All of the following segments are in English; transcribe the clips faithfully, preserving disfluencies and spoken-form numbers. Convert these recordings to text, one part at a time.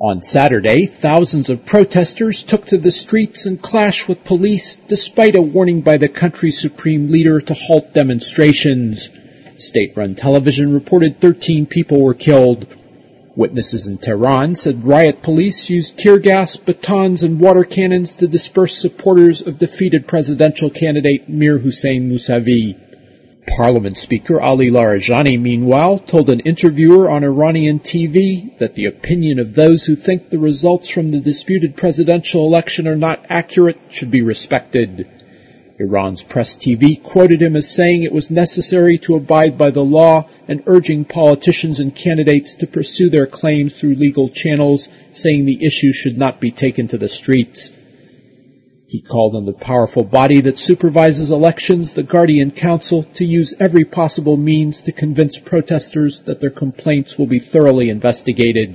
On Saturday, thousands of protesters took to the streets and clashed with police despite a warning by the country's supreme leader to halt demonstrations. State-run television reported thirteen people were killed. Witnesses in Tehran said riot police used tear gas, batons, and water cannons to disperse supporters of defeated presidential candidate Mir Hossein Mousavi. Parliament Speaker Ali Larijani, meanwhile, told an interviewer on Iranian T V that the opinion of those who think the results from the disputed presidential election are not accurate should be respected. Iran's Press T V quoted him as saying it was necessary to abide by the law and urging politicians and candidates to pursue their claims through legal channels, saying the issue should not be taken to the streets. He called on the powerful body that supervises elections, the Guardian Council, to use every possible means to convince protesters that their complaints will be thoroughly investigated.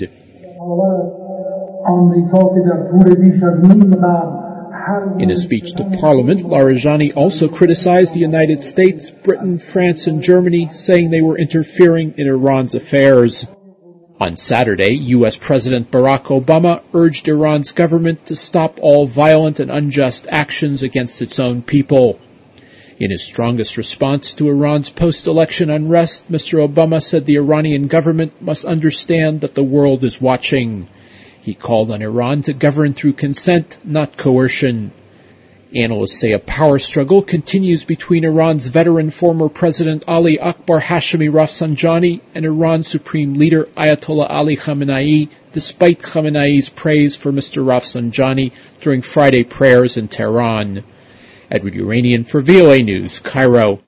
In a speech to Parliament, Larijani also criticized the United States, Britain, France, and Germany, saying they were interfering in Iran's affairs. On Saturday, U S President Barack Obama urged Iran's government to stop all violent and unjust actions against its own people. In his strongest response to Iran's post-election unrest, Mister Obama said the Iranian government must understand that the world is watching. He called on Iran to govern through consent, not coercion. Analysts say a power struggle continues between Iran's veteran former President Ali Akbar Hashemi Rafsanjani and Iran's supreme leader Ayatollah Ali Khamenei, despite Khamenei's praise for Mister Rafsanjani during Friday prayers in Tehran. Edward Uranian for V O A News, Cairo.